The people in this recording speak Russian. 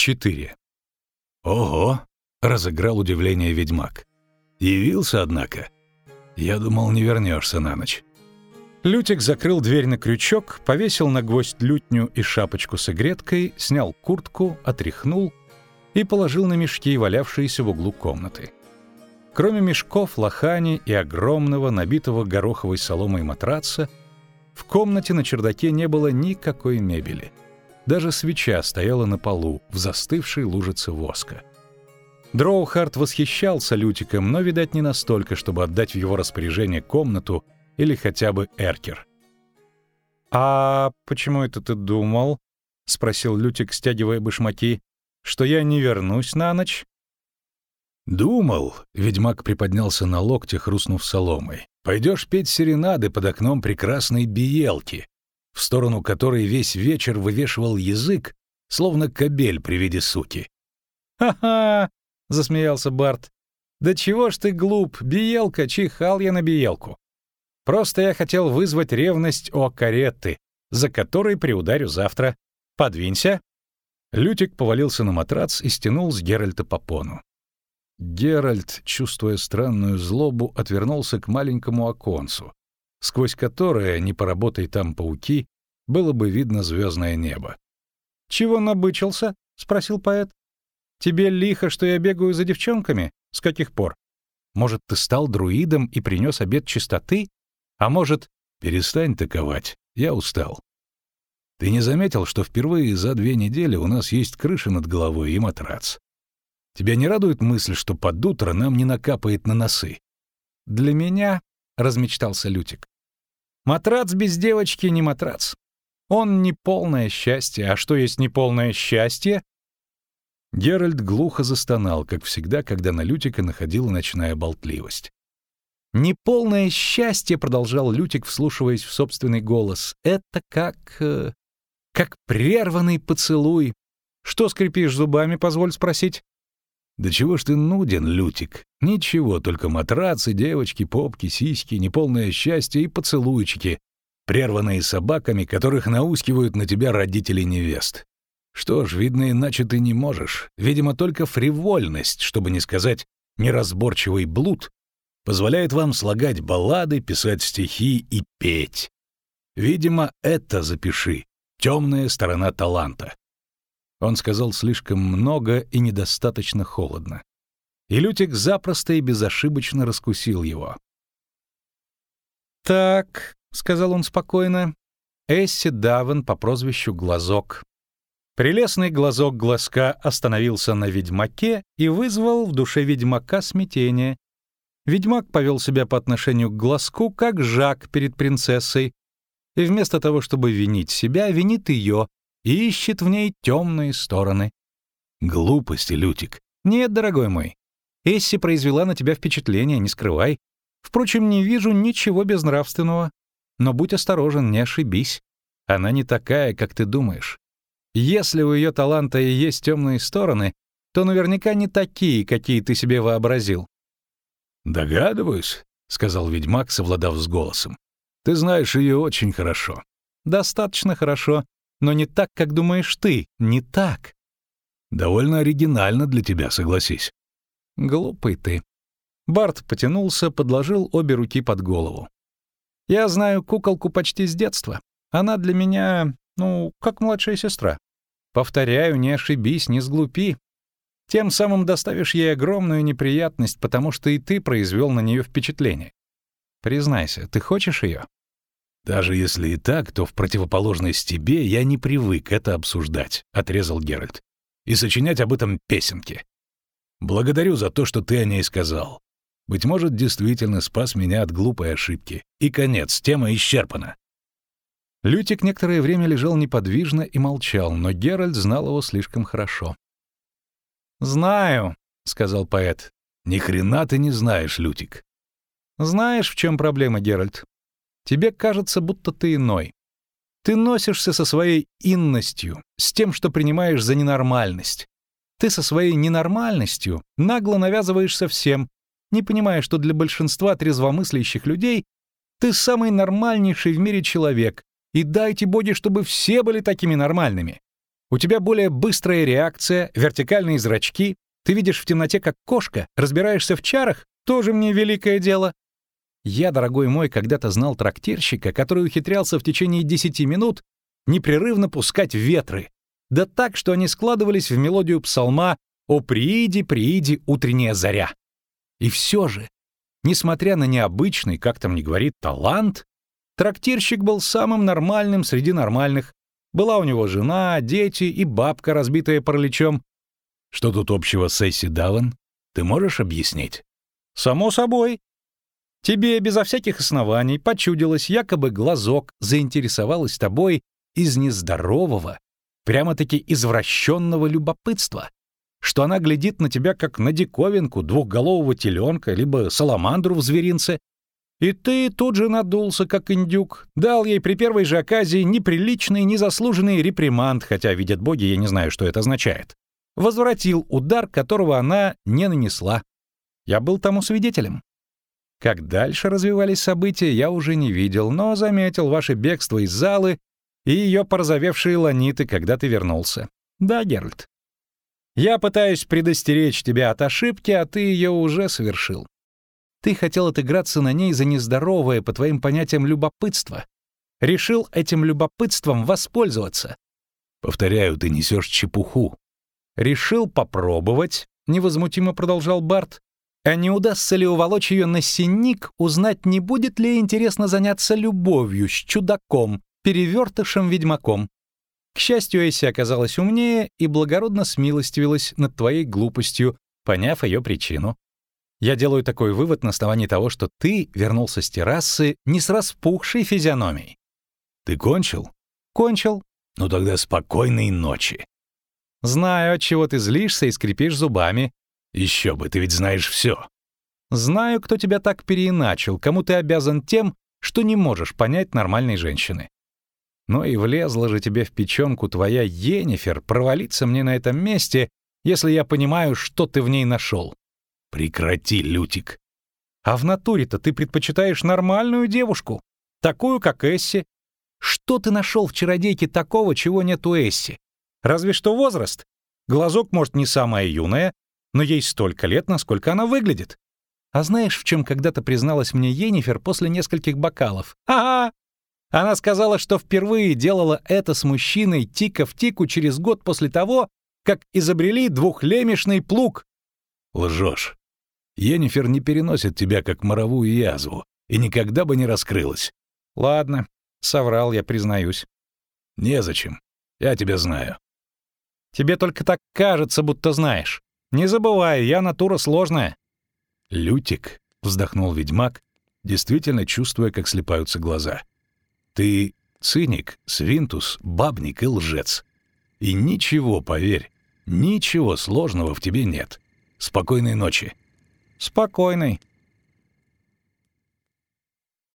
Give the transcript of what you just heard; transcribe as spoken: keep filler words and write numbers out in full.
четыре. «Ого!» — разыграл удивление ведьмак. «Явился, однако. Я думал, не вернешься на ночь». Лютик закрыл дверь на крючок, повесил на гвоздь лютню и шапочку с игреткой, снял куртку, отряхнул и положил на мешки, валявшиеся в углу комнаты. Кроме мешков, лохани и огромного, набитого гороховой соломой матраца, в комнате на чердаке не было никакой мебели. Даже свеча стояла на полу, в застывшей лужице воска. Дроухард восхищался Лютиком, но, видать, не настолько, чтобы отдать в его распоряжение комнату или хотя бы эркер. «А почему это ты думал?» — спросил Лютик, стягивая башмаки. «Что я не вернусь на ночь?» «Думал», — ведьмак приподнялся на локте, хрустнув соломой, «пойдешь петь серенады под окном прекрасной биелки, в сторону которой весь вечер вывешивал язык, словно кобель при виде суки». «Ха-ха!» — засмеялся Барт. «Да чего ж ты глуп, биелка, чихал я на биелку. Просто я хотел вызвать ревность у Акаретты, за которой приударю завтра. Подвинься». Лютик повалился на матрац и стянул с Геральта попону. Геральт, чувствуя странную злобу, отвернулся к маленькому оконцу, сквозь которое, не поработай там пауки, было бы видно звездное небо. «Чего набычился?» — спросил поэт. «Тебе лихо, что я бегаю за девчонками? С каких пор? Может, ты стал друидом и принес обет чистоты? А может...» «Перестань таковать, я устал. Ты не заметил, что впервые за две недели у нас есть крыша над головой и матрац? Тебя не радует мысль, что под утро нам не накапает на носы?» «Для меня...» — размечтался Лютик. «Матрац без девочки не матрац. Он не полное счастье. А что есть неполное счастье?» Геральт глухо застонал, как всегда, когда на Лютика находила ночная болтливость. «Неполное счастье», — продолжал Лютик, вслушиваясь в собственный голос, — «это как... Э, как прерванный поцелуй. Что скрипишь зубами, позволь спросить?» «Да чего ж ты нуден, Лютик? Ничего, только матрацы, девочки, попки, сиськи, неполное счастье и поцелуйчики, прерванные собаками, которых наускивают на тебя родители невест. Что ж, видно, иначе ты не можешь. Видимо, только фривольность, чтобы не сказать неразборчивый блуд, позволяет вам слагать баллады, писать стихи и петь. Видимо, это запиши. Темная сторона таланта». Он сказал слишком много и недостаточно холодно. И Лютик запросто и безошибочно раскусил его. «Так», — сказал он спокойно, — «Эсси Давен по прозвищу Глазок». Прелестный глазок глазка остановился на ведьмаке и вызвал в душе ведьмака смятение. Ведьмак повел себя по отношению к глазку, как Жак перед принцессой, и вместо того, чтобы винить себя, винит ее и ищет в ней темные стороны. «Глупости, Лютик». «Нет, дорогой мой, Эсси произвела на тебя впечатление, не скрывай. Впрочем, не вижу ничего безнравственного. Но будь осторожен, не ошибись. Она не такая, как ты думаешь. Если у ее таланта и есть темные стороны, то наверняка не такие, какие ты себе вообразил». «Догадываюсь», — сказал ведьмак, совладав с голосом. «Ты знаешь ее очень хорошо». «Достаточно хорошо, но не так, как думаешь ты, не так». «Довольно оригинально для тебя, согласись». «Глупый ты». Барт потянулся, подложил обе руки под голову. «Я знаю куколку почти с детства. Она для меня, ну, как младшая сестра. Повторяю, не ошибись, не сглупи. Тем самым доставишь ей огромную неприятность, потому что и ты произвел на нее впечатление. Признайся, ты хочешь ее?» «Даже если и так, то в противоположность тебе я не привык это обсуждать», — отрезал Геральт, «и сочинять об этом песенки. Благодарю за то, что ты о ней сказал. Быть может, действительно спас меня от глупой ошибки. И конец, тема исчерпана». Лютик некоторое время лежал неподвижно и молчал, но Геральт знал его слишком хорошо. «Знаю», — сказал поэт. «Ни хрена ты не знаешь, Лютик». «Знаешь, в чем проблема, Геральт? Тебе кажется, будто ты иной. Ты носишься со своей инностью, с тем, что принимаешь за ненормальность. Ты со своей ненормальностью нагло навязываешься всем, не понимая, что для большинства трезвомыслящих людей ты самый нормальнейший в мире человек, и дайте боги, чтобы все были такими нормальными. У тебя более быстрая реакция, вертикальные зрачки. Ты видишь в темноте, как кошка, разбираешься в чарах. Тоже мне великое дело. Я, дорогой мой, когда-то знал трактирщика, который ухитрялся в течение десяти минут непрерывно пускать ветры. Да так, что они складывались в мелодию псалма «О, прииди, прииди, утренняя заря». И все же, несмотря на необычный, как там ни говорит, талант, трактирщик был самым нормальным среди нормальных. Была у него жена, дети и бабка, разбитая параличом. Что тут общего с Эсси Даван? Ты можешь объяснить? Само собой. Тебе безо всяких оснований почудилось, якобы глазок заинтересовалась тобой из нездорового, прямо-таки извращенного любопытства, что она глядит на тебя как на диковинку, двухголового теленка, либо саламандру в зверинце, и ты тут же надулся, как индюк, дал ей при первой же оказии неприличный, незаслуженный реприманд, хотя, видят боги, я не знаю, что это означает. Возвратил удар, которого она не нанесла. Я был тому свидетелем. Как дальше развивались события, я уже не видел, но заметил ваше бегство из залы и ее порозовевшие ланиты, когда ты вернулся. Да, Геральт. Я пытаюсь предостеречь тебя от ошибки, а ты ее уже совершил. Ты хотел отыграться на ней за нездоровое, по твоим понятиям, любопытство. Решил этим любопытством воспользоваться. Повторяю, ты несешь чепуху. Решил попробовать, невозмутимо продолжал Барт. А не удастся ли уволочь ее на синик, узнать, не будет ли интересно заняться любовью с чудаком, перевертышем-ведьмаком. К счастью, Эсси оказалась умнее и благородно смилостивилась над твоей глупостью, поняв ее причину. Я делаю такой вывод на основании того, что ты вернулся с террасы не с распухшей физиономией. Ты кончил? Кончил. Ну тогда спокойной ночи. Знаю, от чего ты злишься и скрипишь зубами. Еще бы, ты ведь знаешь все. Знаю, кто тебя так переиначил, кому ты обязан тем, что не можешь понять нормальной женщины. Но и влезла же тебе в печенку твоя Йеннифер провалиться мне на этом месте, если я понимаю, что ты в ней нашел. Прекрати, Лютик. А в натуре-то ты предпочитаешь нормальную девушку, такую, как Эсси. Что ты нашел в чародейке такого, чего нет у Эсси? Разве что возраст. Глазок, может, не самая юная, но ей столько лет, насколько она выглядит. А знаешь, в чем когда-то призналась мне Йеннифер после нескольких бокалов? Ага! Она сказала, что впервые делала это с мужчиной тика в тику через год после того, как изобрели двухлемешный плуг. Лжешь. Йеннифер не переносит тебя как моровую язву и никогда бы не раскрылась. Ладно, соврал я, признаюсь. Незачем. Я тебя знаю. Тебе только так кажется, будто знаешь. Не забывай, я натура сложная. Лютик, вздохнул ведьмак, действительно чувствуя, как слипаются глаза. Ты циник, свинтус, бабник и лжец. И ничего, поверь, ничего сложного в тебе нет. Спокойной ночи. Спокойной.